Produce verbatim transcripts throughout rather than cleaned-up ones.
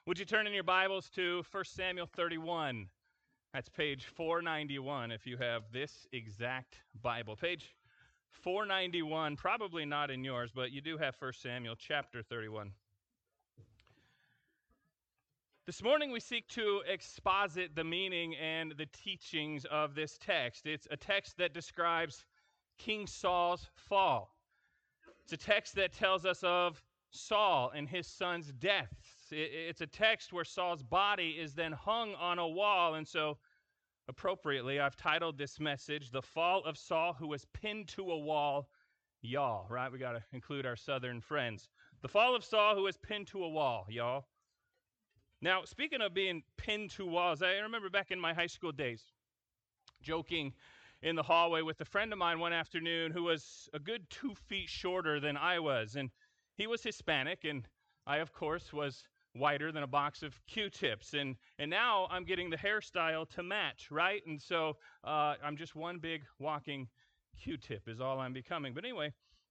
Would you turn in your Bibles to First Samuel thirty-one? That's page four ninety-one if you have this exact Bible. Page four ninety-one, probably not in yours, but you do have First Samuel chapter thirty-one. This morning we seek to exposit the meaning and the teachings of this text. It's a text that describes King Saul's fall. It's a text that tells us of Saul and his son's deaths. It's a text where Saul's body is then hung on a wall, and so appropriately I've titled this message, The Fall of Saul Who Was Pinned to a Wall, Y'all, right? We got to include our southern friends. The Fall of Saul Who Was Pinned to a Wall, y'all. Now, speaking of being pinned to walls, I remember back in my high school days, joking in the hallway with a friend of mine one afternoon who was a good two feet shorter than I was, and he was Hispanic, and I, of course, was whiter than a box of Q-tips, and and now I'm getting the hairstyle to match, right? And so uh, I'm just one big walking Q-tip is all I'm becoming. But anyway,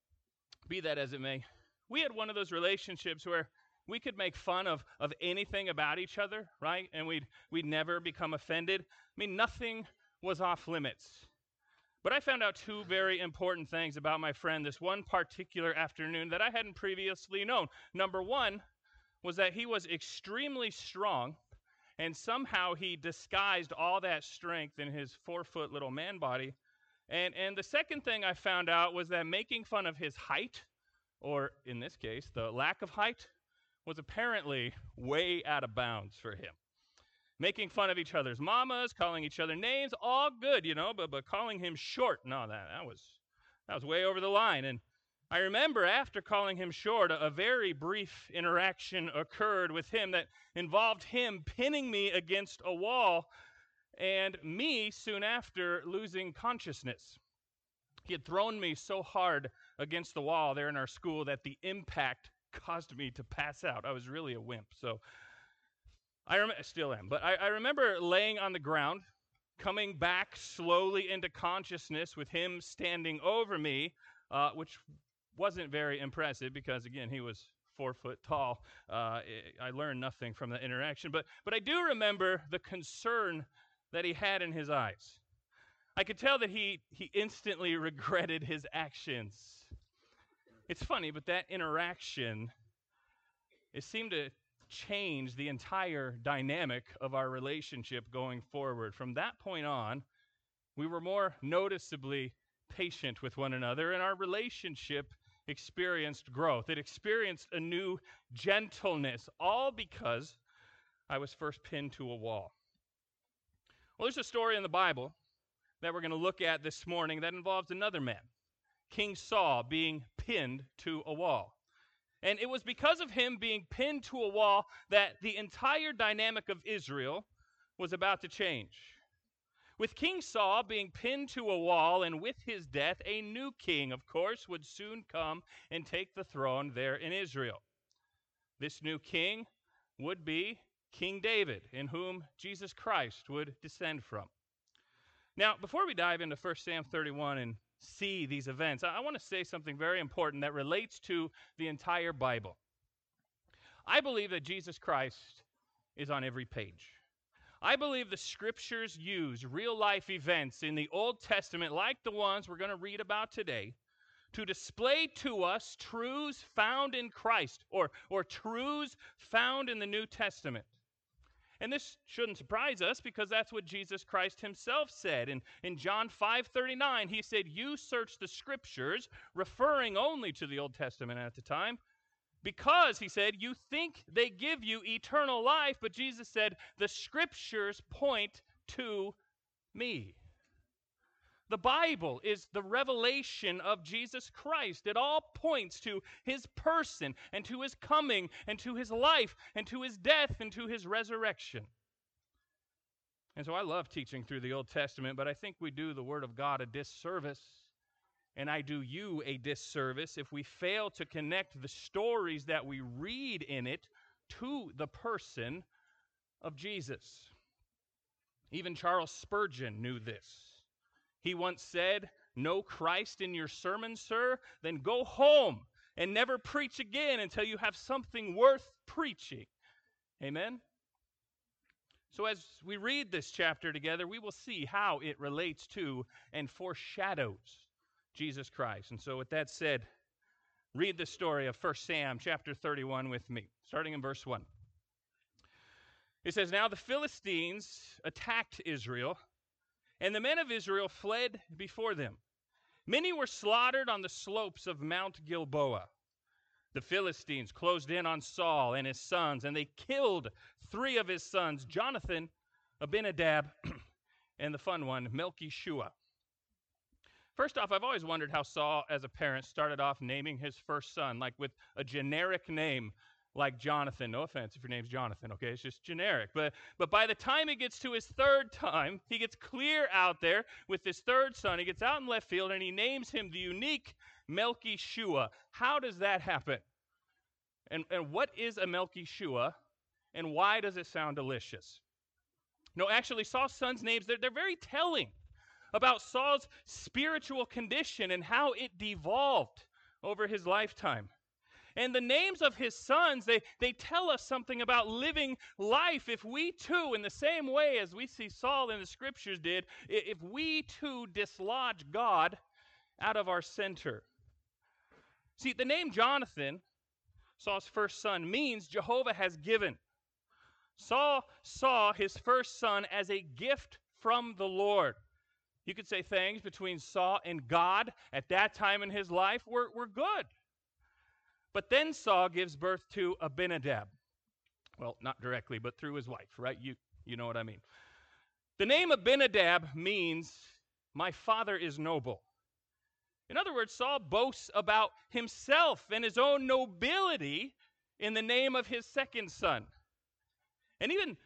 be that as it may, we had one of those relationships where we could make fun of of anything about each other, right? And we'd we'd never become offended. I mean, nothing was off limits. But I found out two very important things about my friend this one particular afternoon that I hadn't previously known. Number one was that he was extremely strong, and somehow he disguised all that strength in his four-foot little man body. And, and the second thing I found out was that making fun of his height, or in this case, the lack of height, was apparently way out of bounds for him. Making fun of each other's mamas, calling each other names, all good, you know, but, but calling him short, no, that, that, was, that was way over the line. And I remember after calling him short, a, a very brief interaction occurred with him that involved him pinning me against a wall and me soon after losing consciousness. He had thrown me so hard against the wall there in our school that the impact caused me to pass out. I was really a wimp, so I rem- still am. But I, I remember laying on the ground, coming back slowly into consciousness with him standing over me, uh, which wasn't very impressive because, again, he was four foot tall. Uh, I learned nothing from the interaction. But, but I do remember the concern that he had in his eyes. I could tell that he, he instantly regretted his actions. It's funny, but that interaction, it seemed to change the entire dynamic of our relationship going forward. From that point on, we were more noticeably patient with one another, and our relationship experienced growth. It experienced a new gentleness, all because I was first pinned to a wall. Well, there's a story in the Bible that we're going to look at this morning that involves another man, King Saul, being pinned to a wall. And it was because of him being pinned to a wall that the entire dynamic of Israel was about to change. With King Saul being pinned to a wall, and with his death, a new king, of course, would soon come and take the throne there in Israel. This new king would be King David, in whom Jesus Christ would descend from. Now, before we dive into First Samuel thirty-one and see these events, I want to say something very important that relates to the entire Bible. I believe that Jesus Christ is on every page. I believe the scriptures use real-life events in the Old Testament, like the ones we're going to read about today, to display to us truths found in Christ, or, or truths found in the New Testament. And this shouldn't surprise us because that's what Jesus Christ himself said. In, in John five thirty-nine, he said, "You search the scriptures," referring only to the Old Testament at the time, because, he said, "you think they give you eternal life," but Jesus said, "the scriptures point to me." The Bible is the revelation of Jesus Christ. It all points to his person and to his coming and to his life and to his death and to his resurrection. And so I love teaching through the Old Testament, but I think we do the Word of God a disservice, and I do you a disservice if we fail to connect the stories that we read in it to the person of Jesus. Even Charles Spurgeon knew this. He once said, "No Christ in your sermon, sir? Then go home and never preach again until you have something worth preaching." Amen? So as we read this chapter together, we will see how it relates to and foreshadows Jesus Christ. And so with that said, read the story of First Samuel chapter thirty-one with me, starting in verse one. It says, "Now the Philistines attacked Israel, and the men of Israel fled before them. Many were slaughtered on the slopes of Mount Gilboa. The Philistines closed in on Saul and his sons, and they killed three of his sons, Jonathan, Abinadab, and the fun one, Melchishua." First off, I've always wondered how Saul, as a parent, started off naming his first son, like with a generic name like Jonathan. No offense if your name's Jonathan, okay? It's just generic. But, but by the time it gets to his third time, he gets clear out there with his third son. He gets out in left field, and he names him the unique Melchishua. How does that happen? And, and what is a Melchishua, and why does it sound delicious? No, actually, Saul's sons' names, they're, they're very telling about Saul's spiritual condition and how it devolved over his lifetime. And the names of his sons, they, they tell us something about living life. If we too, in the same way as we see Saul in the scriptures did, if we too dislodge God out of our center. See, the name Jonathan, Saul's first son, means Jehovah has given. Saul saw his first son as a gift from the Lord. You could say things between Saul and God at that time in his life were, were good. But then Saul gives birth to Abinadab. Well, not directly, but through his wife, right? You, you know what I mean. The name Abinadab means, "My father is noble." In other words, Saul boasts about himself and his own nobility in the name of his second son. And even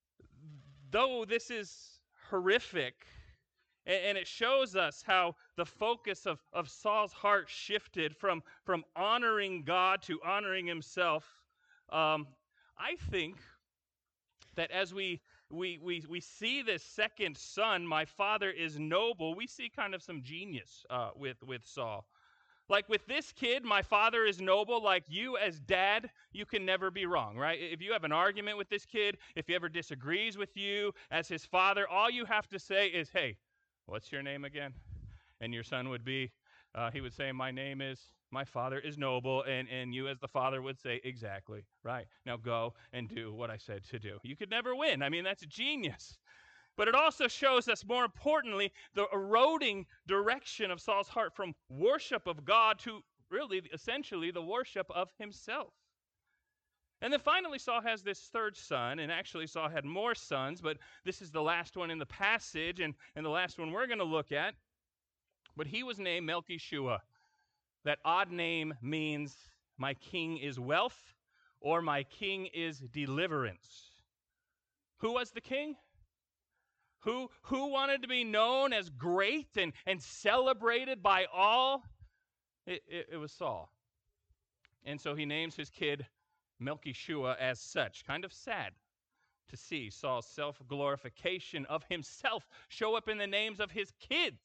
though this is horrific, and it shows us how the focus of, of Saul's heart shifted from, from honoring God to honoring himself, um, I think that as we, we, we, we see this second son, "My father is noble," we see kind of some genius uh, with, with Saul. Like with this kid, "My father is noble," like you as dad, you can never be wrong, right? If you have an argument with this kid, if he ever disagrees with you as his father, all you have to say is, "Hey, what's your name again?" And your son would be, uh, he would say, "My name is, my father is noble," and, and you as the father would say, "Exactly, right. Now go and do what I said to do." You could never win. I mean, that's genius. But it also shows us, more importantly, the eroding direction of Saul's heart from worship of God to really, essentially, the worship of himself. And then finally, Saul has this third son, and actually Saul had more sons, but this is the last one in the passage, and, and the last one we're going to look at. But he was named Melchishua. That odd name means "my king is wealth," or "my king is deliverance." Who was the king? Who, who wanted to be known as great and, and celebrated by all? It, it, it was Saul. And so he names his kid Melchishua as such. Kind of sad to see Saul's self-glorification of himself show up in the names of his kids.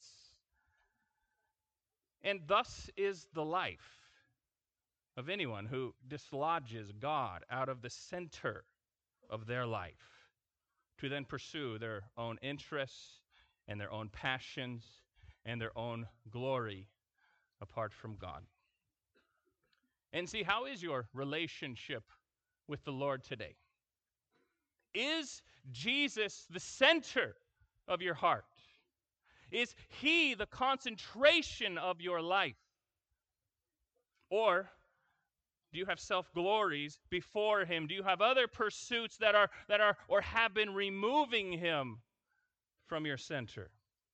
And thus is the life of anyone who dislodges God out of the center of their life to then pursue their own interests and their own passions and their own glory apart from God. And see, how is your relationship with the Lord today? Is Jesus the center of your heart? Is he the concentration of your life? Or do you have self-glories before him? Do you have other pursuits that are that are or have been removing him from your center?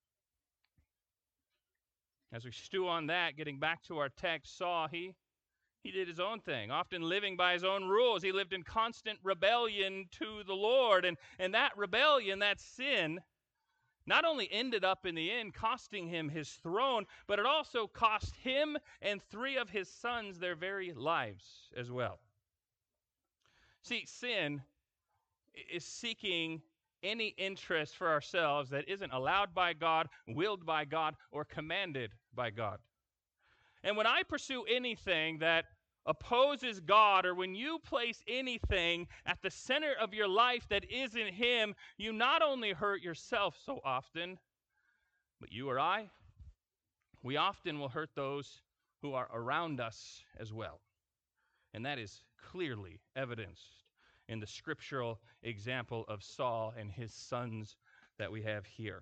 As we stew on that, getting back to our text, Saul, he he did his own thing, often living by his own rules. He lived in constant rebellion to the Lord, and, and that rebellion, that sin, not only ended up in the end costing him his throne, but it also cost him and three of his sons their very lives as well. See, sin is seeking any interest for ourselves that isn't allowed by God, willed by God, or commanded by God. And when I pursue anything that opposes God, or when you place anything at the center of your life that isn't Him, you not only hurt yourself so often, but you or I, we often will hurt those who are around us as well. And that is clearly evidenced in the scriptural example of Saul and his sons that we have here.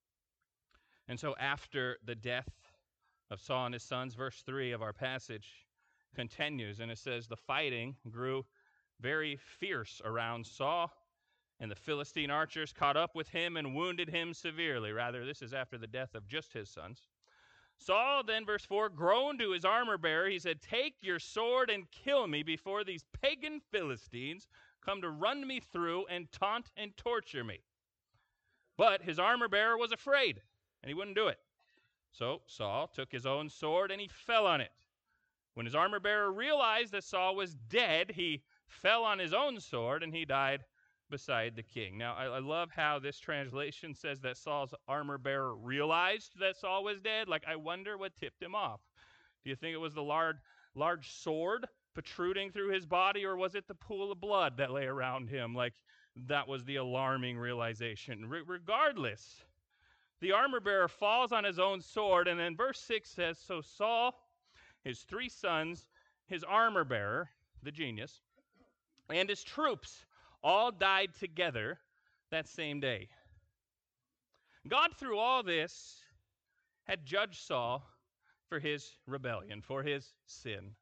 And so after the death of Saul and his sons, verse three of our passage continues, and it says, the fighting grew very fierce around Saul, and the Philistine archers caught up with him and wounded him severely. Rather, this is after the death of just his sons. Saul then, verse four, groaned to his armor-bearer. He said, take your sword and kill me before these pagan Philistines come to run me through and taunt and torture me. But his armor-bearer was afraid, and he wouldn't do it. So Saul took his own sword and he fell on it. When his armor-bearer realized that Saul was dead, he fell on his own sword and he died beside the king. Now, I, I love how this translation says that Saul's armor-bearer realized that Saul was dead. Like, I wonder what tipped him off. Do you think it was the large, large sword protruding through his body, or was it the pool of blood that lay around him? Like, that was the alarming realization. Re- regardless, the armor-bearer falls on his own sword, and then verse six says, so Saul, his three sons, his armor-bearer, the genius, and his troops all died together that same day. God, through all this, had judged Saul for his rebellion, for his sin.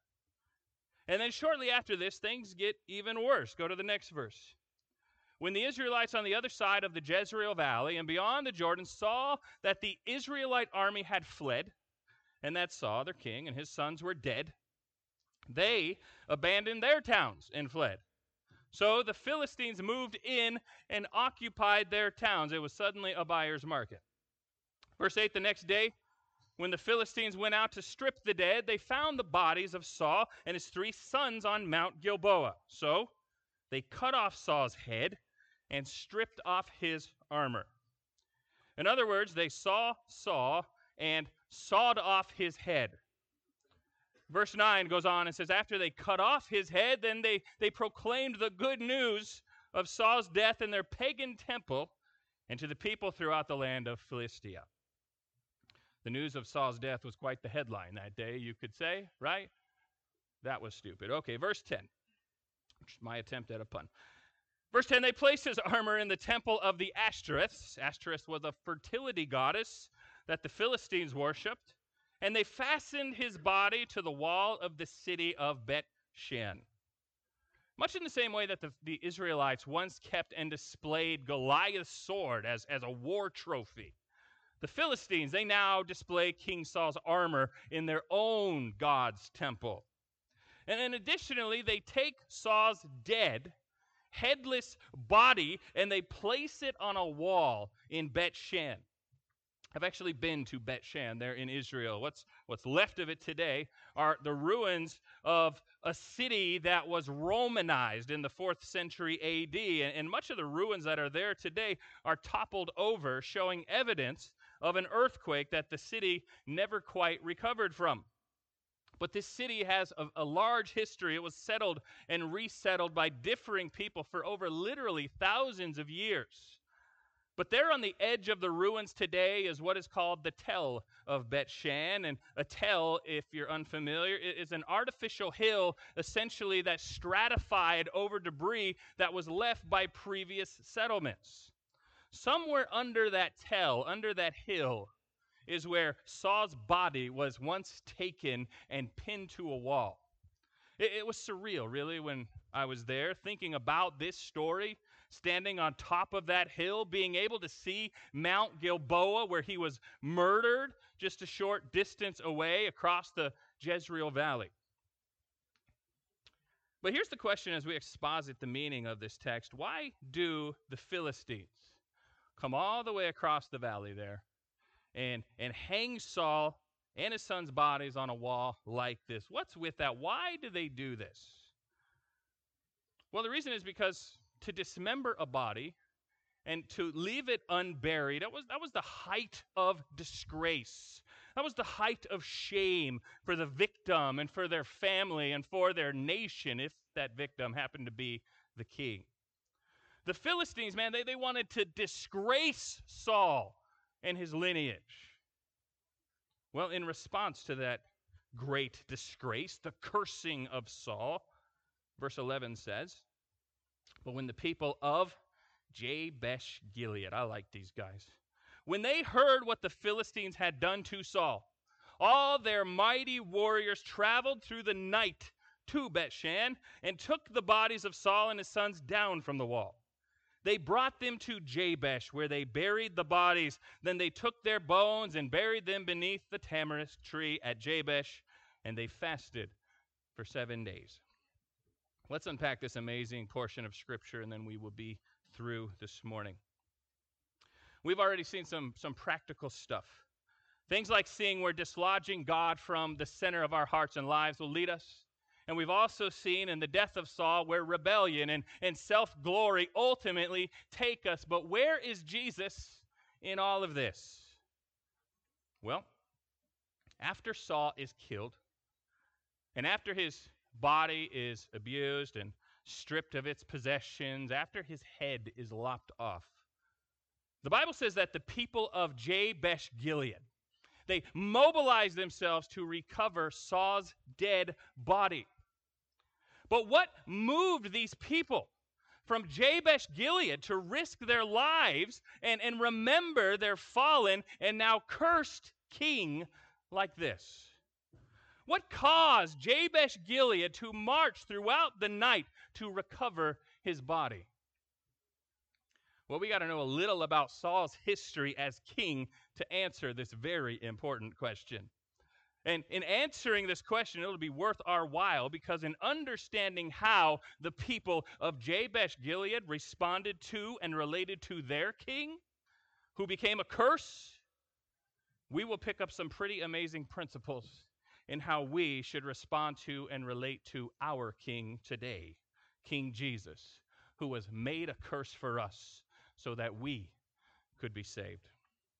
And then shortly after this, things get even worse. Go to the next verse. When the Israelites on the other side of the Jezreel Valley and beyond the Jordan saw that the Israelite army had fled, and that Saul, their king, and his sons were dead, they abandoned their towns and fled. So the Philistines moved in and occupied their towns. It was suddenly a buyer's market. Verse eight, the next day, when the Philistines went out to strip the dead, they found the bodies of Saul and his three sons on Mount Gilboa. So they cut off Saul's head and stripped off his armor. In other words, they saw Saul and sawed off his head. Verse nine goes on and says, after they cut off his head, then they, they proclaimed the good news of Saul's death in their pagan temple and to the people throughout the land of Philistia. The news of Saul's death was quite the headline that day, you could say, right? That was stupid. Okay, verse ten. My attempt at a pun. Verse ten, they placed his armor in the temple of the Ashtoreth. Ashtoreth was a fertility goddess that the Philistines worshipped. And they fastened his body to the wall of the city of Bet-Shan. Much in the same way that the, the Israelites once kept and displayed Goliath's sword as, as a war trophy, the Philistines, they now display King Saul's armor in their own God's temple. And then additionally, they take Saul's dead, headless body and they place it on a wall in Bet-Shan. I've actually been to Bet-Shan there in Israel. What's, what's left of it today are the ruins of a city that was Romanized in the fourth century A D. And, and much of the ruins that are there today are toppled over, showing evidence of an earthquake that the city never quite recovered from. But this city has a, a large history. It was settled and resettled by differing people for over literally thousands of years. But there on the edge of the ruins today is what is called the Tell of Bet-Shan. And a tell, if you're unfamiliar, is an artificial hill essentially that's stratified over debris that was left by previous settlements. Somewhere under that tell, under that hill, is where Saul's body was once taken and pinned to a wall. It, it was surreal, really, when I was there thinking about this story, standing on top of that hill, being able to see Mount Gilboa where he was murdered just a short distance away across the Jezreel Valley. But here's the question as we exposit the meaning of this text. Why do the Philistines come all the way across the valley there and, and hang Saul and his son's bodies on a wall like this? What's with that? Why do they do this? Well, the reason is because to dismember a body and to leave it unburied, that was, that was the height of disgrace. That was the height of shame for the victim and for their family and for their nation, if that victim happened to be the king. The Philistines, man, they, they wanted to disgrace Saul and his lineage. Well, in response to that great disgrace, the cursing of Saul, verse eleven says, but when the people of Jabesh Gilead, I like these guys, when they heard what the Philistines had done to Saul, all their mighty warriors traveled through the night to Bethshan and took the bodies of Saul and his sons down from the wall. They brought them to Jabesh, where they buried the bodies. Then they took their bones and buried them beneath the tamarisk tree at Jabesh, and they fasted for seven days. Let's unpack this amazing portion of Scripture, and then we will be through this morning. We've already seen some, some practical stuff. Things like seeing where dislodging God from the center of our hearts and lives will lead us. And we've also seen in the death of Saul where rebellion and, and self-glory ultimately take us. But where is Jesus in all of this? Well, after Saul is killed, and after his body is abused and stripped of its possessions, after his head is lopped off, the Bible says that the people of Jabesh Gilead, they mobilized themselves to recover Saul's dead body. But what moved these people from Jabesh Gilead to risk their lives and, and remember their fallen and now cursed king like this? What caused Jabesh Gilead to march throughout the night to recover his body? Well, we got to know a little about Saul's history as king to answer this very important question. And in answering this question, it'll be worth our while, because in understanding how the people of Jabesh Gilead responded to and related to their king, who became a curse, we will pick up some pretty amazing principles in how we should respond to and relate to our king today, King Jesus, who was made a curse for us so that we could be saved.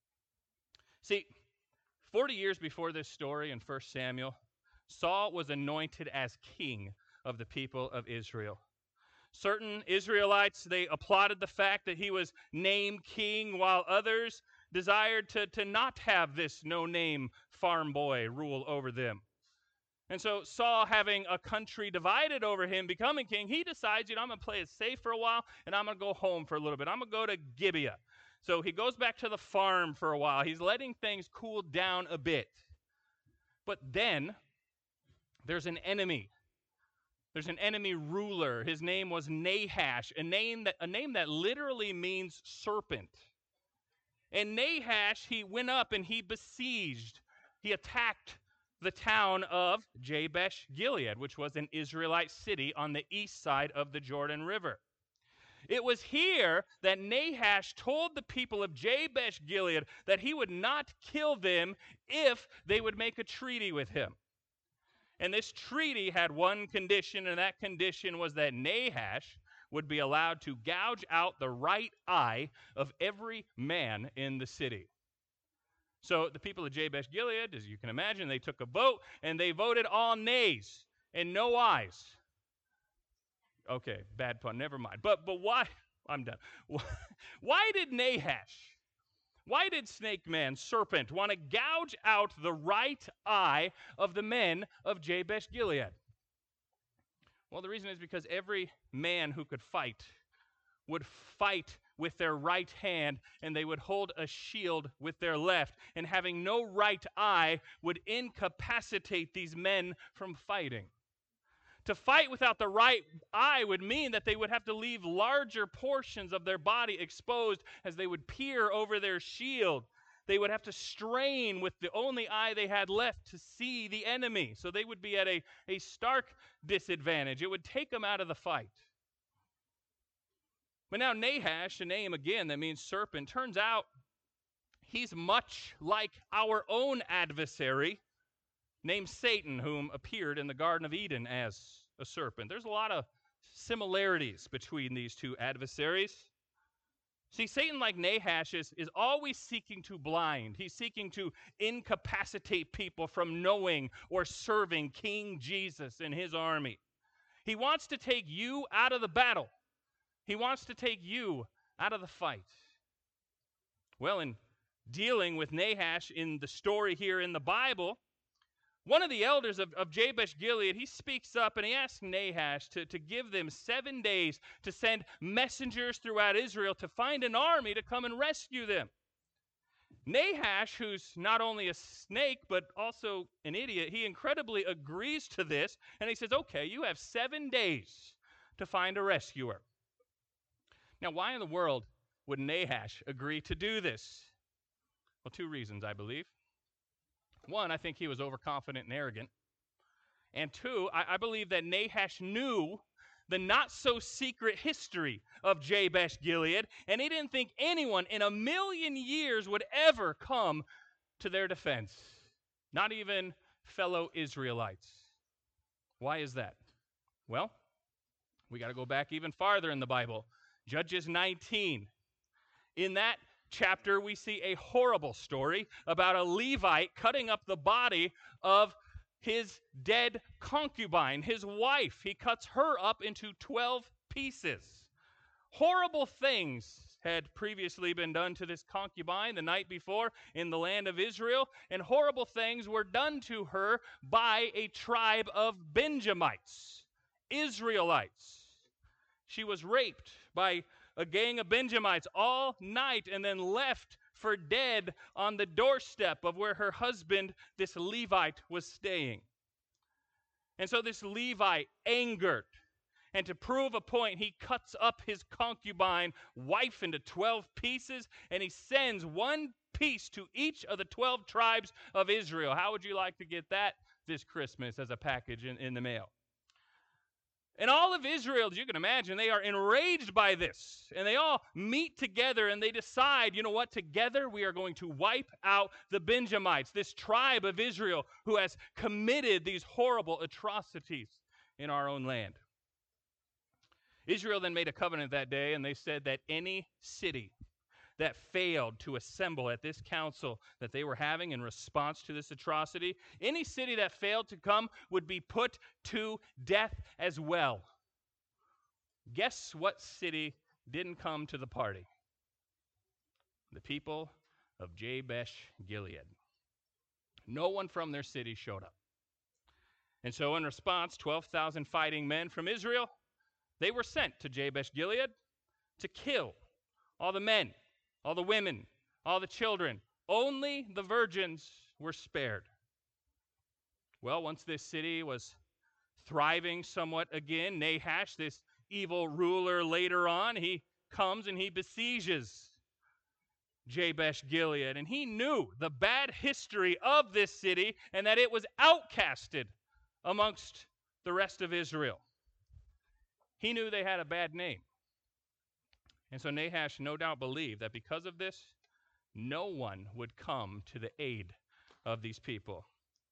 See, forty years before this story in First Samuel, Saul was anointed as king of the people of Israel. Certain Israelites, they applauded the fact that he was named king, while others desired to, to not have this no-name farm boy rule over them. And so Saul, having a country divided over him becoming king, he decides, you know, I'm going to play it safe for a while, and I'm going to go home for a little bit. I'm going to go to Gibeah. So he goes back to the farm for a while. He's letting things cool down a bit. But then there's an enemy. There's an enemy ruler. His name was Nahash, a name that, a name that literally means serpent. And Nahash, he went up and he besieged, he attacked the town of Jabesh Gilead, which was an Israelite city on the east side of the Jordan River. It was here that Nahash told the people of Jabesh Gilead that he would not kill them if they would make a treaty with him. And this treaty had one condition, and that condition was that Nahash would be allowed to gouge out the right eye of every man in the city. So the people of Jabesh Gilead, as you can imagine, they took a vote, and they voted all nays and no ayes. Okay, bad pun, never mind. But but why, I'm done. Why did Nahash, why did Snake Man, serpent, want to gouge out the right eye of the men of Jabesh Gilead? Well, the reason is because every man who could fight would fight with their right hand, and they would hold a shield with their left. And having no right eye would incapacitate these men from fighting. To fight without the right eye would mean that they would have to leave larger portions of their body exposed as they would peer over their shield. They would have to strain with the only eye they had left to see the enemy. So they would be at a, a stark disadvantage. It would take them out of the fight. But now Nahash, a name again that means serpent, turns out he's much like our own adversary named Satan, whom appeared in the Garden of Eden as a serpent. There's a lot of similarities between these two adversaries. See, Satan, like Nahash, is, is always seeking to blind. He's seeking to incapacitate people from knowing or serving King Jesus and his army. He wants to take you out of the battle. He wants to take you out of the fight. Well, in dealing with Nahash in the story here in the Bible, one of the elders of, of Jabesh Gilead, he speaks up and he asks Nahash to, to give them seven days to send messengers throughout Israel to find an army to come and rescue them. Nahash, who's not only a snake but also an idiot, he incredibly agrees to this, and he says, okay, you have seven days to find a rescuer. Now, why in the world would Nahash agree to do this? Well, two reasons, I believe. One, I think he was overconfident and arrogant. And two, I, I believe that Nahash knew the not-so-secret history of Jabesh Gilead, and he didn't think anyone in a million years would ever come to their defense, not even fellow Israelites. Why is that? Well, we got to go back even farther in the Bible. Judges nineteen. In that chapter, we see a horrible story about a Levite cutting up the body of his dead concubine, his wife. He cuts her up into twelve pieces. Horrible things had previously been done to this concubine the night before in the land of Israel, and horrible things were done to her by a tribe of Benjamites, Israelites. She was raped by a gang of Benjamites all night and then left for dead on the doorstep of where her husband, this Levite, was staying. And so this Levite, angered, and to prove a point, he cuts up his concubine wife into twelve pieces, and he sends one piece to each of the twelve tribes of Israel. How would you like to get that this Christmas as a package in, in the mail? And all of Israel, as you can imagine, they are enraged by this. And they all meet together and they decide, you know what, together we are going to wipe out the Benjamites, this tribe of Israel who has committed these horrible atrocities in our own land. Israel then made a covenant that day, and they said that any city that failed to assemble at this council that they were having in response to this atrocity, any city that failed to come would be put to death as well. Guess what city didn't come to the party? The people of Jabesh Gilead. No one from their city showed up. And so in response, twelve thousand fighting men from Israel, they were sent to Jabesh Gilead to kill all the men, all the women, all the children. Only the virgins were spared. Well, once this city was thriving somewhat again, Nahash, this evil ruler later on, he comes and he besieges Jabesh Gilead. And he knew the bad history of this city and that it was outcasted amongst the rest of Israel. He knew they had a bad name. And so Nahash no doubt believed that because of this, no one would come to the aid of these people.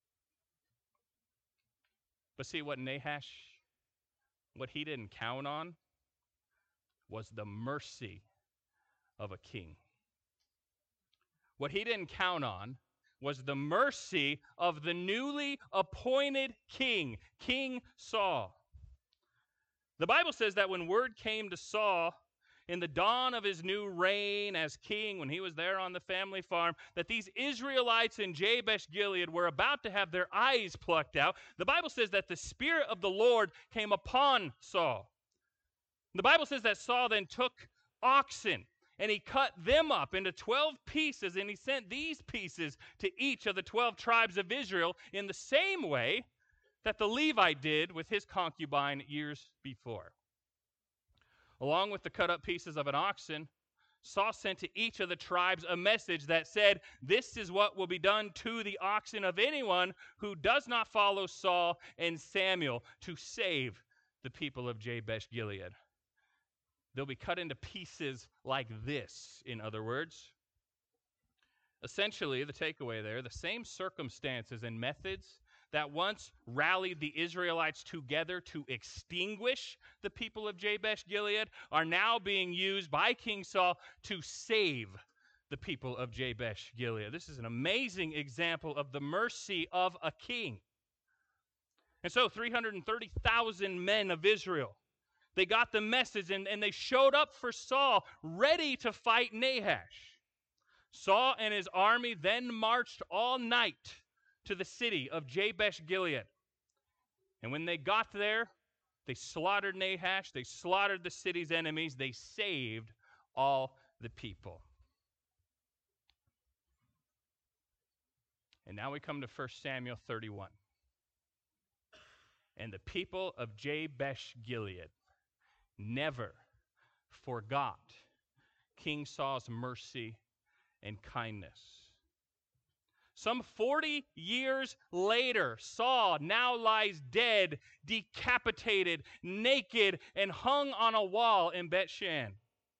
But see, what Nahash, what he didn't count on was the mercy of a king. What he didn't count on was the mercy of the newly appointed king, King Saul. The Bible says that when word came to Saul in the dawn of his new reign as king, when he was there on the family farm, that these Israelites in Jabesh Gilead were about to have their eyes plucked out, the Bible says that the Spirit of the Lord came upon Saul. The Bible says that Saul then took oxen and he cut them up into twelve pieces, and he sent these pieces to each of the twelve tribes of Israel in the same way that the Levite did with his concubine years before. Along with the cut-up pieces of an oxen, Saul sent to each of the tribes a message that said, this is what will be done to the oxen of anyone who does not follow Saul and Samuel to save the people of Jabesh Gilead. They'll be cut into pieces like this, in other words. Essentially, the takeaway there, the same circumstances and methods that once rallied the Israelites together to extinguish the people of Jabesh Gilead are now being used by King Saul to save the people of Jabesh Gilead. This is an amazing example of the mercy of a king. And so three hundred thirty thousand men of Israel, they got the message and, and they showed up for Saul, ready to fight Nahash. Saul and his army then marched all night to the city of Jabesh Gilead. And when they got there, they slaughtered Nahash, they slaughtered the city's enemies, they saved all the people. And now we come to First Samuel thirty-one. And the people of Jabesh Gilead never forgot King Saul's mercy and kindness. Some forty years later, Saul now lies dead, decapitated, naked, and hung on a wall in Bethshan.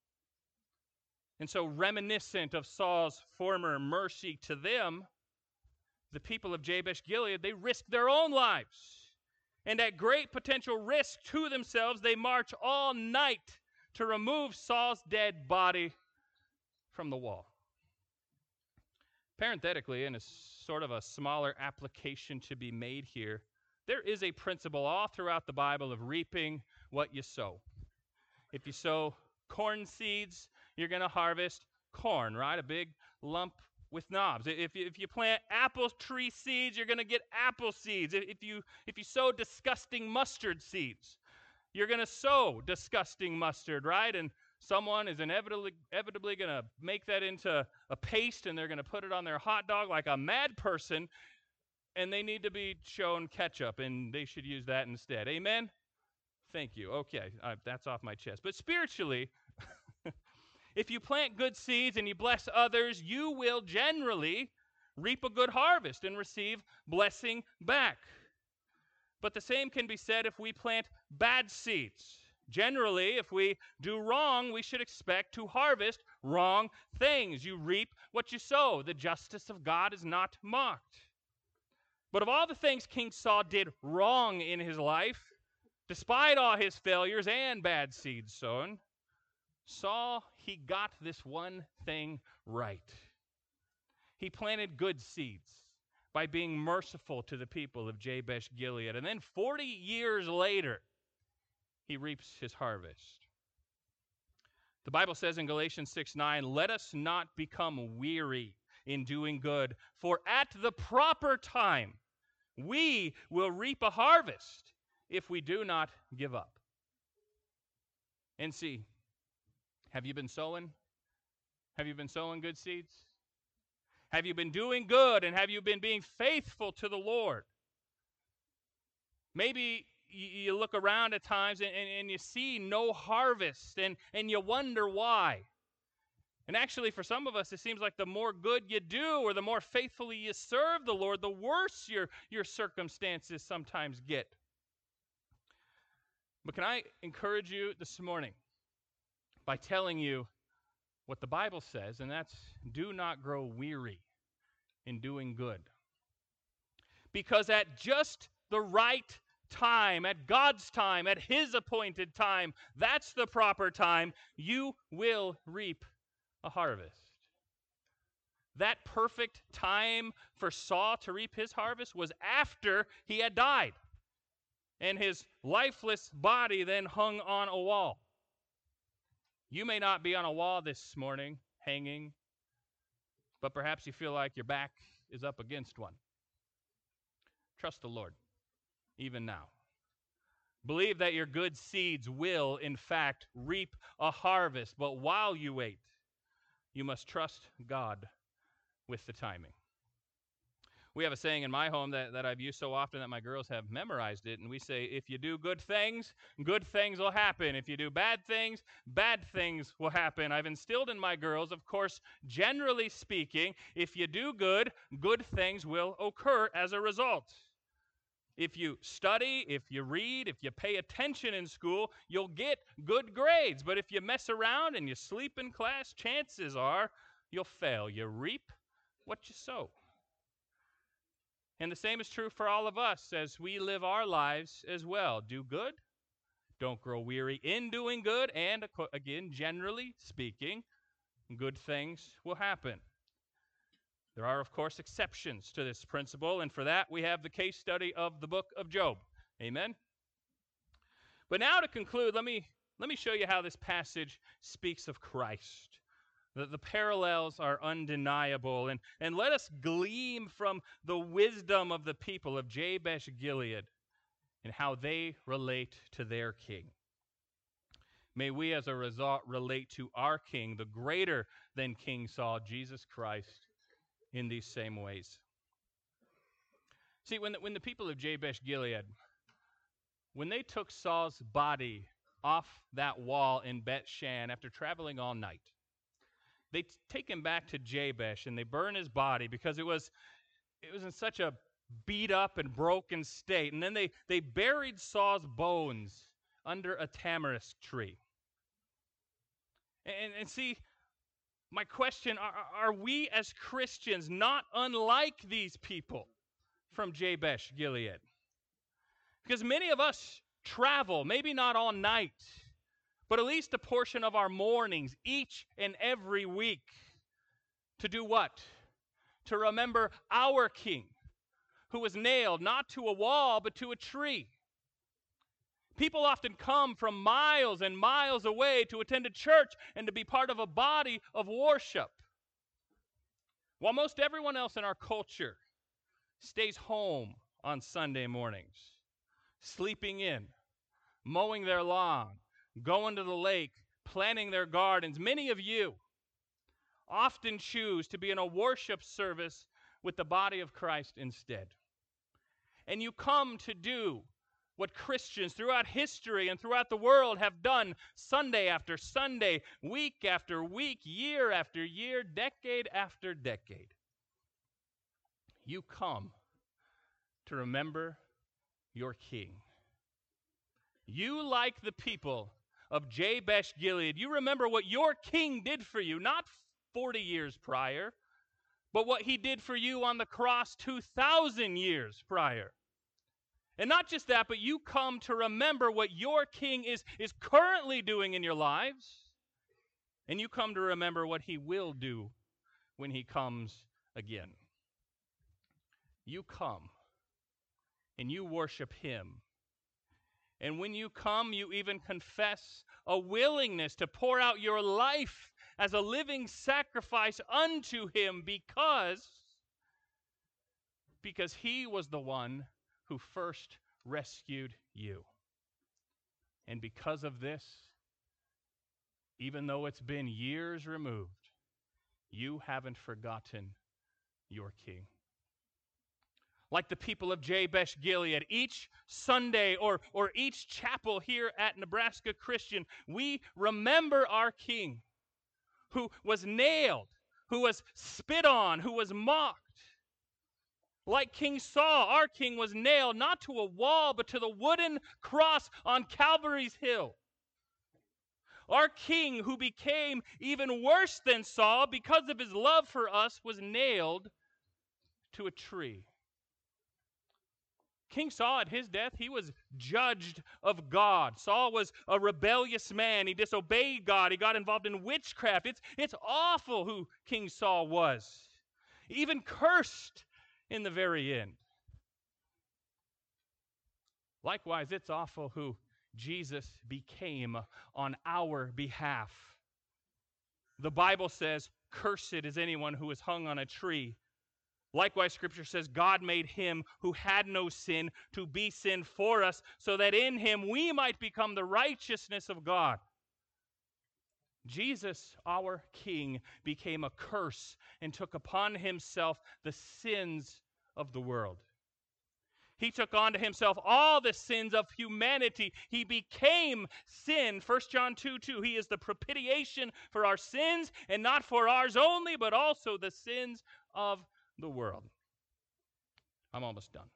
And so, reminiscent of Saul's former mercy to them, the people of Jabesh Gilead, they risked their own lives. And at great potential risk to themselves, they march all night to remove Saul's dead body from the wall. Parenthetically, and a sort of a smaller application to be made here, there is a principle all throughout the Bible of reaping what you sow. If you sow corn seeds, you're going to harvest corn, right? A big lump with knobs. If you, if you plant apple tree seeds, you're going to get apple seeds. If you, if you sow disgusting mustard seeds, you're going to sow disgusting mustard, right? And someone is inevitably, inevitably going to make that into a paste, and they're going to put it on their hot dog like a mad person, and they need to be shown ketchup, and they should use that instead. Amen? Thank you. Okay, uh, that's off my chest. But spiritually, if you plant good seeds and you bless others, you will generally reap a good harvest and receive blessing back. But the same can be said if we plant bad seeds. Generally, if we do wrong, we should expect to harvest wrong things. You reap what you sow. The justice of God is not mocked. But of all the things King Saul did wrong in his life, despite all his failures and bad seeds sown, Saul, he got this one thing right. He planted good seeds by being merciful to the people of Jabesh Gilead. And then forty years later, he reaps his harvest. The Bible says in Galatians six nine, "Let us not become weary in doing good, for at the proper time we will reap a harvest if we do not give up." And see, have you been sowing? Have you been sowing good seeds? Have you been doing good, and have you been being faithful to the Lord? Maybe you look around at times and, and, and you see no harvest, and, and you wonder why. And actually, for some of us, it seems like the more good you do or the more faithfully you serve the Lord, the worse your, your circumstances sometimes get. But can I encourage you this morning by telling you what the Bible says, and that's do not grow weary in doing good. Because at just the right time, at God's time, at His appointed time, that's the proper time, you will reap a harvest. That perfect time for Saul to reap his harvest was after he had died, and his lifeless body then hung on a wall. You may not be on a wall this morning, hanging, but perhaps you feel like your back is up against one. Trust the Lord, even now. Believe that your good seeds will, in fact, reap a harvest, but while you wait, you must trust God with the timing. We have a saying in my home that, that I've used so often that my girls have memorized it, and we say, if you do good things, good things will happen. If you do bad things, bad things will happen. I've instilled in my girls, of course, generally speaking, if you do good, good things will occur as a result. If you study, if you read, if you pay attention in school, you'll get good grades. But if you mess around and you sleep in class, chances are you'll fail. You reap what you sow. And the same is true for all of us as we live our lives as well. Do good, don't grow weary in doing good, and again, generally speaking, good things will happen. There are, of course, exceptions to this principle, and for that we have the case study of the book of Job. Amen? But now to conclude, let me, let me show you how this passage speaks of Christ. The, the parallels are undeniable, and, and let us glean from the wisdom of the people of Jabesh Gilead and how they relate to their king. May we, as a result, relate to our king, the greater than King Saul, Jesus Christ, in these same ways. See, when the, when the people of Jabesh Gilead, when they took Saul's body off that wall in Beth Shan after traveling all night, they t- take him back to Jabesh and they burn his body because it was it was in such a beat up and broken state. And then they, they buried Saul's bones under a tamarisk tree. And, and see, my question, are, are we as Christians not unlike these people from Jabesh Gilead? Because many of us travel, maybe not all night, but at least a portion of our mornings each and every week to do what? To remember our King, who was nailed not to a wall, but to a tree. People often come from miles and miles away to attend a church and to be part of a body of worship, while most everyone else in our culture stays home on Sunday mornings, sleeping in, mowing their lawn, going to the lake, planting their gardens. Many of you often choose to be in a worship service with the body of Christ instead. And you come to do what Christians throughout history and throughout the world have done Sunday after Sunday, week after week, year after year, decade after decade. You come to remember your King. You, like the people of Jabesh Gilead, you remember what your King did for you, not forty years prior, but what he did for you on the cross two thousand years prior. And not just that, but you come to remember what your King is, is currently doing in your lives, and you come to remember what he will do when he comes again. You come, and you worship him. And when you come, you even confess a willingness to pour out your life as a living sacrifice unto him because, because he was the one who first rescued you. And because of this, even though it's been years removed, you haven't forgotten your King. Like the people of Jabesh Gilead, each Sunday or, or each chapel here at Nebraska Christian, we remember our King who was nailed, who was spit on, who was mocked. Like King Saul, our King was nailed not to a wall, but to the wooden cross on Calvary's hill. Our King, who became even worse than Saul because of his love for us, was nailed to a tree. King Saul, at his death, he was judged of God. Saul was a rebellious man. He disobeyed God. He got involved in witchcraft. It's, it's awful who King Saul was. Even cursed in the very end. Likewise, it's awful who Jesus became on our behalf. The Bible says, "Cursed is anyone who is hung on a tree." Likewise, Scripture says, God made him who had no sin to be sin for us, so that in him we might become the righteousness of God. Jesus, our King, became a curse and took upon himself the sins of the world. He took onto himself all the sins of humanity. He became sin. First John two two, he is the propitiation for our sins, and not for ours only, but also the sins of the world. I'm almost done.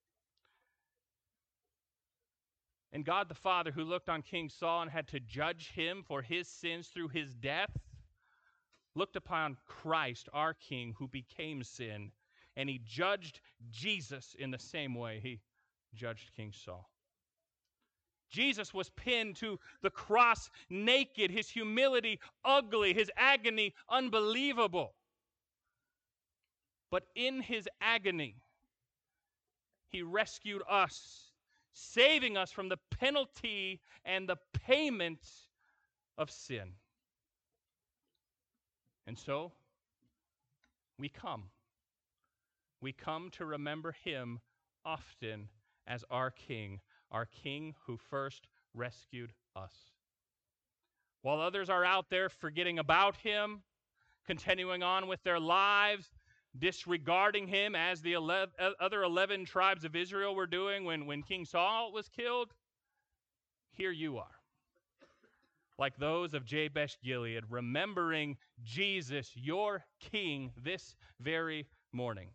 And God the Father, who looked on King Saul and had to judge him for his sins through his death, looked upon Christ, our King, who became sin, and he judged Jesus in the same way he judged King Saul. Jesus was pinned to the cross naked, his humility ugly, his agony unbelievable. But in his agony, he rescued us, saving us from the penalty and the payment of sin. And so, we come. We come to remember him often as our King, our King who first rescued us. While others are out there forgetting about him, continuing on with their lives, disregarding him as the eleven, other eleven tribes of Israel were doing when, when King Saul was killed, here you are, like those of Jabesh Gilead, remembering Jesus, your King, this very morning.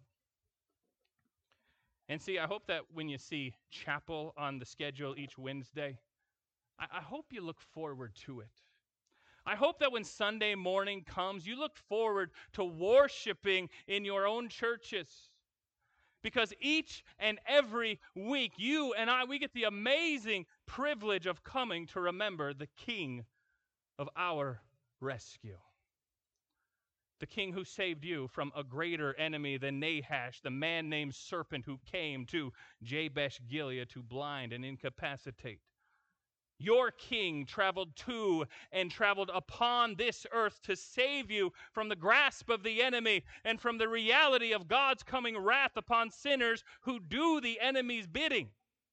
And see, I hope that when you see chapel on the schedule each Wednesday, I, I hope you look forward to it. I hope that when Sunday morning comes, you look forward to worshiping in your own churches. Because each and every week, you and I, we get the amazing privilege of coming to remember the King of our rescue. The King who saved you from a greater enemy than Nahash, the man-named serpent who came to Jabesh Gilead to blind and incapacitate. Your King traveled to and traveled upon this earth to save you from the grasp of the enemy and from the reality of God's coming wrath upon sinners who do the enemy's bidding.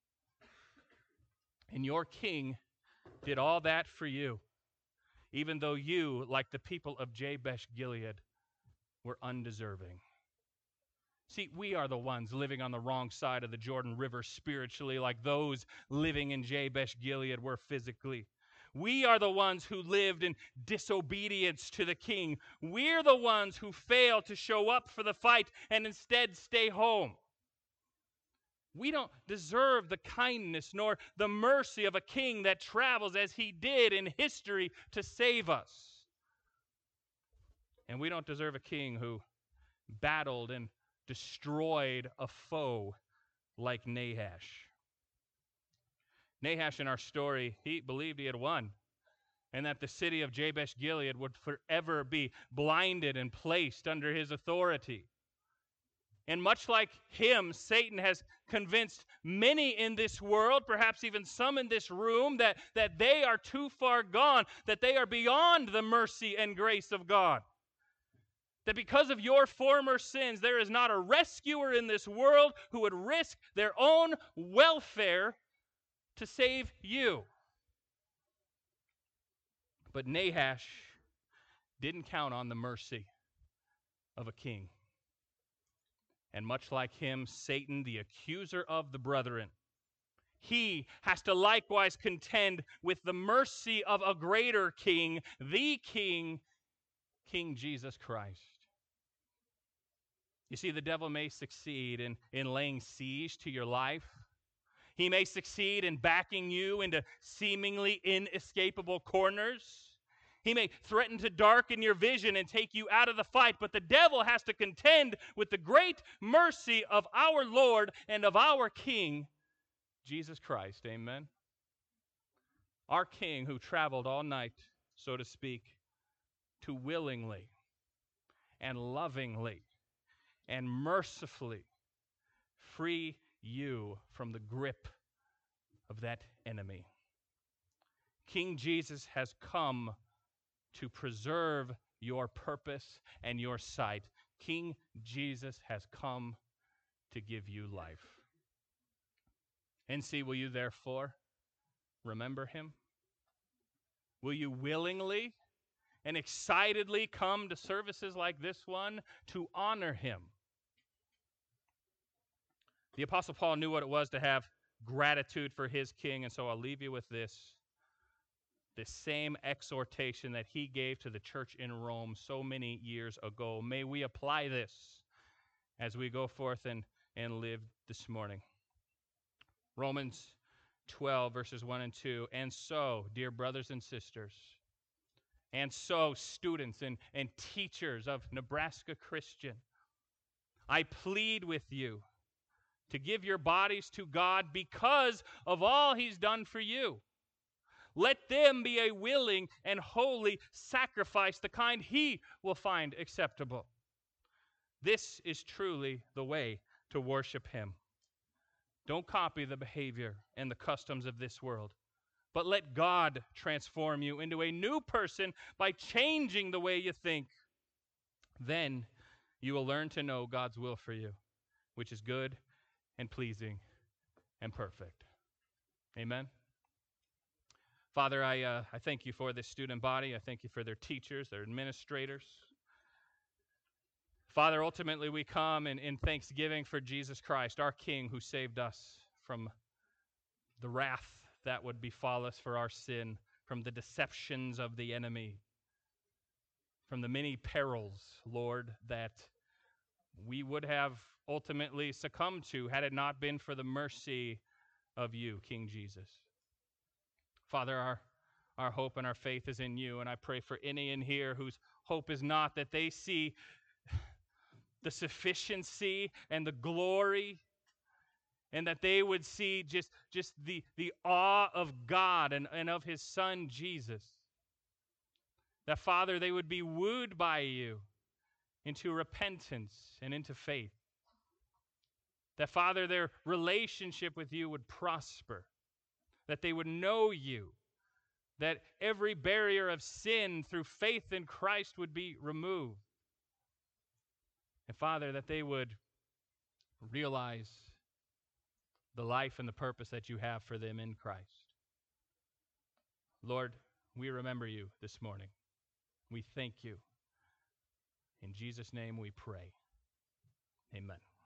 And your King did all that for you, even though you, like the people of Jabesh Gilead, were undeserving. See, we are the ones living on the wrong side of the Jordan River spiritually, like those living in Jabesh Gilead were physically. We are the ones who lived in disobedience to the King. We're the ones who failed to show up for the fight and instead stay home. We don't deserve the kindness nor the mercy of a king that travels as he did in history to save us. And we don't deserve a king who battled and destroyed a foe like Nahash. Nahash in our story, he believed he had won, and that the city of Jabesh Gilead would forever be blinded and placed under his authority. And much like him, Satan has convinced many in this world, perhaps even some in this room, that, that they are too far gone, that they are beyond the mercy and grace of God. That because of your former sins, there is not a rescuer in this world who would risk their own welfare to save you. But Nahash didn't count on the mercy of a king. And much like him, Satan, the accuser of the brethren, he has to likewise contend with the mercy of a greater king, the king, King Jesus Christ. You see, the devil may succeed in, in laying siege to your life. He may succeed in backing you into seemingly inescapable corners. He may threaten to darken your vision and take you out of the fight, but the devil has to contend with the great mercy of our Lord and of our King, Jesus Christ. Amen. Our King who traveled all night, so to speak, to willingly and lovingly and mercifully free you from the grip of that enemy. King Jesus has come to preserve your purpose and your sight. King Jesus has come to give you life. And see, will you therefore remember him? Will you willingly and excitedly come to services like this one to honor him? The Apostle Paul knew what it was to have gratitude for his king, and so I'll leave you with this. The same exhortation that he gave to the church in Rome so many years ago. May we apply this as we go forth and, and live this morning. Romans twelve, verses one and two. And so, dear brothers and sisters, and so students and, and teachers of Nebraska Christian, I plead with you to give your bodies to God because of all he's done for you. Let them be a willing and holy sacrifice, the kind he will find acceptable. This is truly the way to worship him. Don't copy the behavior and the customs of this world, but let God transform you into a new person by changing the way you think. Then you will learn to know God's will for you, which is good and pleasing and perfect. Amen. Father, I, uh, I thank you for this student body. I thank you for their teachers, their administrators. Father, ultimately we come in, in thanksgiving for Jesus Christ, our King, who saved us from the wrath that would befall us for our sin, from the deceptions of the enemy, from the many perils, Lord, that we would have ultimately succumbed to had it not been for the mercy of you, King Jesus. Father, our, our hope and our faith is in you, and I pray for any in here whose hope is not, that they see the sufficiency and the glory, and that they would see just, just the, the awe of God and, and of his Son, Jesus. That, Father, they would be wooed by you into repentance and into faith. That, Father, their relationship with you would prosper. That they would know you. That every barrier of sin through faith in Christ would be removed. And, Father, that they would realize the life and the purpose that you have for them in Christ. Lord, we remember you this morning. We thank you. In Jesus' name we pray. Amen.